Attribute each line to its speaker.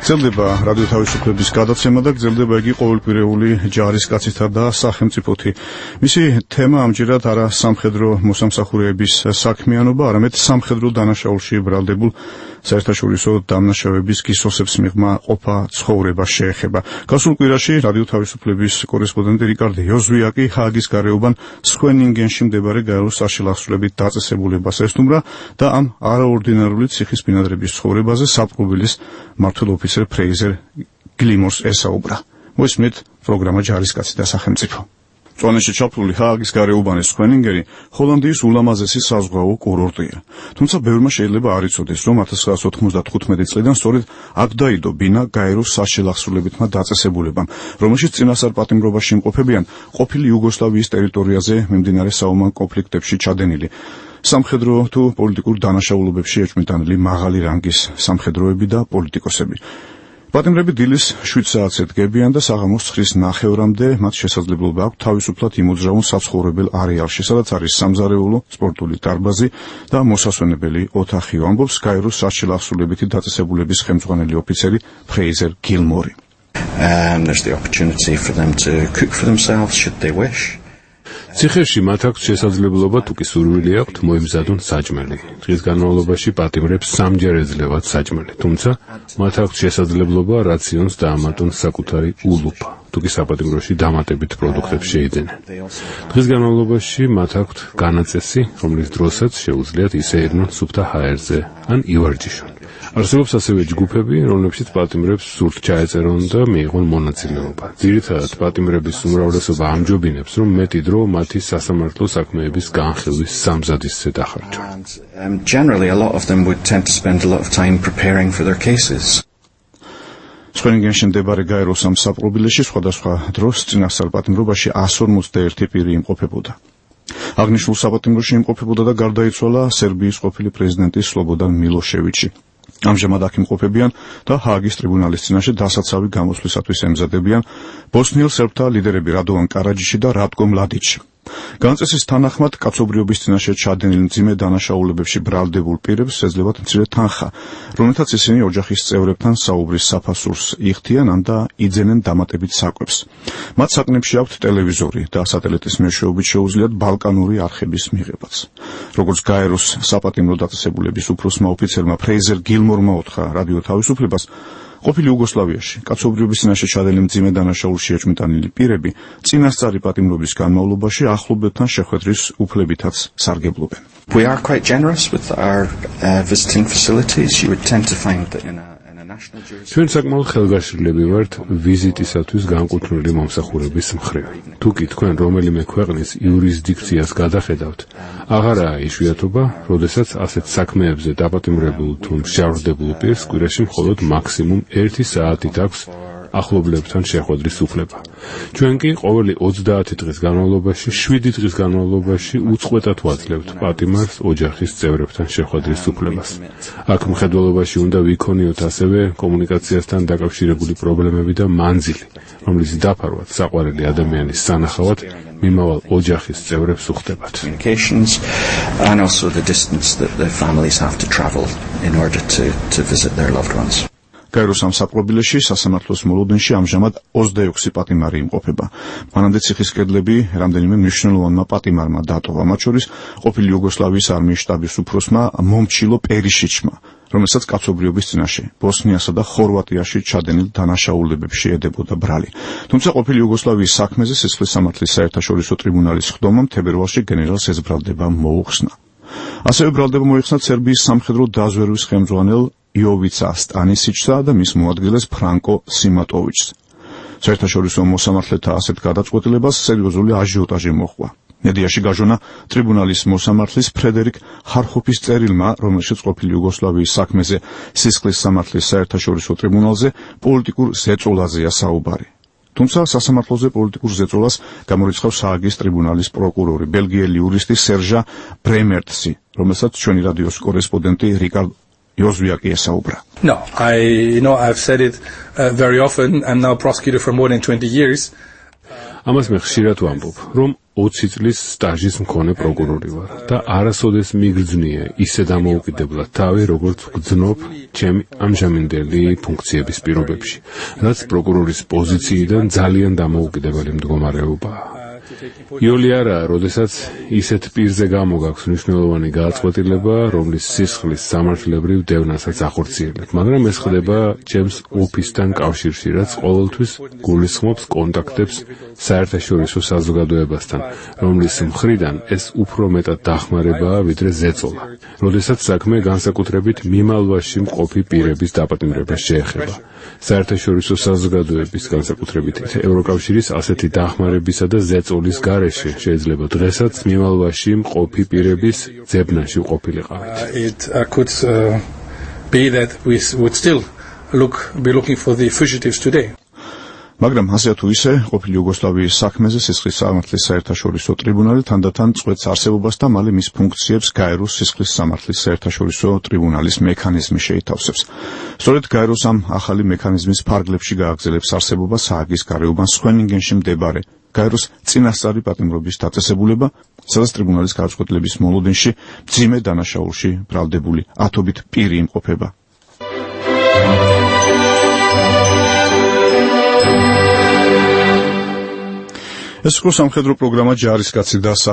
Speaker 1: გრძელდება რადიო თავისუფლების გადაცემა და გრძელდება იგი ყოველკვირეული ჯარისკაცითა და სახელმწიფოთი. მისი თემა ამჯერად არა სამხედრო მოსამსახურეების საქმიანობა, არამედ სამხედრო დანაშაულში ბრალდებულ საერთაშორისო დამნაშავეების გისოსებს მიღმა ყოფა ცხოვრება შეეხება. გასულ კვირაში რადიო თავისუფლების კორესპონდენტი რიკარდ იოზვიაკი ჰააგის გარეუბან სხვენინგენში მდებარე გაეროს საშილახსრულებით დაწესებულებას ესტუმრა და ამ არაორდინარული ციხის ბინადრების ცხოვრებაზე საპყრობილის მმართველ ოფიცერ ფრეიზერ გილმორს ესაუბრა. მოისმენთ პროგრამა ჯარისკაცი და სახელმწიფო. წვანეში ჩაფლული ჰააგის გარეუბანის სხვენინგენი ჰოლანდიის ულამაზესი საზღვაო კურორტია. თუმცა ბევრმა შეიძლება არ იცოდეს, რომ 1995 წლიდან სწორედ აქ დაიდო ბინა გაეროს საშილახსრულებითმა დაწესებულებამ, რომელშიც წინასწარ პატიმრობაში იმყოფებიან ყოფილი იუგოსლავიის ტერიტორიაზე მიმდინარე საომარ კონფლიქტებში ჩადენილი სამხედრო თუ პოლიტიკურ დანაშაულობებში ეჭვმიტანილი მაღალი რანგის სამხედროები და პოლიტიკოსები. პატიმრები დილის 7 საათზე დგებიან და საღამოს 9-ის ნახევრამდე მათ შესაძლებლობა აქვს თავისუფლად იმოძრავონ საცხოვრებელ არეალში, სადაც არის სამზარეულო, სპორტული დარბაზი და მოსასვენებელი ოთახი, ამბობს გაეროს საშილახსრულებითი დაწესებულების ხელმძღვანელი ოფიცერი ფრეიზერ გილმორი.
Speaker 2: There's the opportunity for them to cook for themselves should they wish.
Speaker 3: ციხეში მათ აქვს შესაძლებლობა თუ კი სურვილი აქვთ მოემზადონ საჭმელი. დღის განმავლობაში პატიმრებს სამჯერ ეძლევათ საჭმელი, თუმცა მათ აქვს შესაძლებლობა რაციონს დაამატონ საკუთარი ულუფა, თუ კი საპატიმროში დამატებით პროდუქტებს შეიძენენ. დღის განმავლობაში მათ აქვთ განაწესი, რომლის დროსაც შეუძლიათ ისე ერნონ სუფთა ჰაერზე ან ივარჯიშონ. არსებობს ასევე ჯგუფები, რომლებშიც პატიმრებს სურთ ჩაეწერონ და მიიღონ მონაწილეობა. ძირითადად პატიმრების უმრავლესობა ამჯობინებს, რომ მეტი დრო მათი სასამართლო საქმეების განხილვის სამზადისზე დახარჯონ.
Speaker 2: Generally, a lot of them would tend to spend a lot of time preparing for their cases.
Speaker 1: სხვენინგენში მდებარე გაეროს ამ საპყრობილეში სხვადასხვა დროს წინასწარ პატიმრობაში 151 პირი იმყოფებოდა. აღნიშნულ საპატიმროში იმყოფებოდა და გარდაიცვალა სერბიის ყოფილი პრეზიდენტი სლობოდან მილოშევიჩი. ამჟამად აქ იმყოფებიან და ჰააგის ტრიბუნალის წინაშე დასაცავი გამოსვლისათვის ემზადებიან ბოსნიელ სერბთა ლიდერები რადოვან კარაჯიში და რატკო მლადიჩი. განაწესის თანახმად კაცობრიობის წინაშე ჩადენილ მძიმე დანაშაულებებში ბრალდებულ პირებს ეძლებათ მცირე თანხა, რომელთაც ისინი ოჯახის წევრებთან საუბრის საფასურს იხდიან და იძენენ დამატებით საკვებს. მათ საკნებში აქვთ ტელევიზორი და სატელიტის მეშვეობით შეუძლიათ ბალკანური არხების მიღებაც. როგორც გაეროს საპატიმრო დაწესებულების უფროსმა ოფიცერმა ფრეიზერ გილმორმა უთხრა რადიო თავისუფლებას, ყოფილი იუგოსლავიაში კაცობრიობის წინაშე ჩადენილი მძიმე დანაშაულში ეჭვმიტანილი პირები წინასწარი პატიმრობის განმავლობაში ახლობლებთან შეხვედრის უფლებითაც სარგებლობენ.
Speaker 2: We are quite generous with our visiting facilities. You would tend to find that in a national jurisdiction.
Speaker 3: ჩვენ საკმაოდ ხელგაშლილები ვართ ვიზიტისათვის განკუთვნილი მომსახურების მხრივ. თუ კი თქვენ რომელიმე ქვეყნის იურისდიქციას გადახედავთ, აღარაა იშვიათობა, როდესაც ასეთ საქმეებზე დაპატიმრებულ თუ მსჯავრდებულ პირს კვირაში მხოლოდ მაქსიმუმ 1 საათით აქვს ახლობლებთან შეხვედრის უფლება. ჩვენ კი ყოველი 30 დღის განმავლობაში 7 დღის განმავლობაში უწყვეტად ვაძლევთ პატიმარს ოჯახის წევრებთან შეხვედრის უფლებას. აქ მხედველობაში უნდა ვიქონიოთ ასევე კომუნიკაციასთან დაკავშირებული პრობლემები და მანძილი, რომლის დაფარვაც საყვარელი ადამიანის სანახავად მიმავალ ოჯახის წევრებს უხდებათ.
Speaker 2: And also the distance that the families have to travel in order to visit their loved ones.
Speaker 1: გაეროს ამ საპყრობილეში სასამართლოს მოლოდინში ამჟამად 26 პატიმარი იმყოფება. მანამდე ციხის კედლები რამდენიმე მნიშვნელოვანმა პატიმარმა დატოვა, მათ შორის ყოფილი იუგოსლავიის არმიის შტაბის უფროსმა მომჩილო პერიშიჩმა, რომელსაც კაცობრიობის წინაშე ბოსნიასა და ხორვატიაში ჩადენილ დანაშაულებებში ედებოდა ბრალი. თუმცა ყოფილი იუგოსლავიის საქმეზე სისხლის სამართლის საერთაშორისო ტრიბუნალის ხდომამ თებერვალში გენერალს ეს ბრალდება მოუხსნა. ასევე ბრალდება მოიხსნა სერბიის სამხედრო დაზვერვის ხელმძღვანელ იოვიცა სტანისიჩსა და მის მოადგილეს ფრანკო სიმატოვიჩს. საერთაშორისო მოსამართლეთა ასეთ გადაწყვეტილებას სერიოზული აჟიოტაჟი მოჰყვა. მედიაში გაჟონა ტრიბუნალის მოსამართლის ფრედერიკ ხარხოფის წერილმა, რომელშიც ყოფილი იუგოსლავიის საქმეზე სისხლის სამართლის საერთაშორისო ტრიბუნალზე პოლიტიკურ ზეწოლაზეა საუბარი. თუმცა სასამართლოზე პოლიტიკურ ზეწოლას გამორიცხავს ჰააგის ტრიბუნალის პროკურორი, ბელგიელი იურისტი სერჟა ბრემერტსი, რომელსაც ჩვენი რადიოს კორესპონდენტი რიკარდ იოზვიაკი ესაუბრა.
Speaker 4: No, I've said it very often. I'm now prosecutor for more than 20 years.
Speaker 3: ამას მე ხშირად ვამბობ, რომ 20 წლის სტაჟის მქონე პროკურორი ვარ და არასოდეს მიგრძნია ისე დამოუკიდებლად თავი, როგორც ვგრძნობ ჩემი ამჟამინდელი ფუნქციების პირობებში, რაც პროკურორის პოზიციიდან ძალიან დამოუკიდებელი მდგომარეობაა. იოლი არაა, როდესაც ისეთ პირზე გამოგაქვს მნიშვნელოვანი გააწყვეტილება, რომლის სისხლის სამართლებრივ დევნასაც ახორციელებ, მაგრამ ეს ხდება ჩემს ოფისთან კავშირში, რაც ყოველთვის გულისხმობს კონტაქტებს საერთაშორისო საზოგადოებასთან, რომლის მხრიდან ეს უფრო მეტად დახმარებაა, ვიდრე ზეწოლა. როდესაც საქმე განსაკუთრებით მიმალვაში მყოფი პირების დაპატიმრებას შეეხება. საერთაშორისო საზოგადოების, განსაკუთრებით ევროკავშირის ასეთი დახმარებისა და ზეწოლის გარეშე შეიძლება დღესაც მიმალვაში მყოფი პირების ძებნაში ყოფილიყავით.
Speaker 4: It could be that we would still be looking for the fugitives today.
Speaker 1: მაგრამ ასე თუ ისე, ყოფილი იუგოსლავიის საქმეზე სისხლის სამართლის საერთაშორისო ტრიბუნალი თანდათან წყვეტს არსებობას და მალე მის ფუნქციებს გაეროს სისხლის სამართლის საერთაშორისო ტრიბუნალის მექანიზმი შეითავსებს. სწორედ გაეროს ამ ახალი მექანიზმის ფარგლებში გააგრძელებს არსებობას ჰააგის გარეუბან სხვენინგენში მდებარე გაეროს წინასწარი პატიმრობის დაწესებულება, სადაც ტრიბუნალის გადაწყვეტილების მოლოდინში მძიმე დანაშაულში ბრალდებული ათობით პირი იმყოფება. ეს იყო სამხედრო პროგრამა ჯარისკაცი და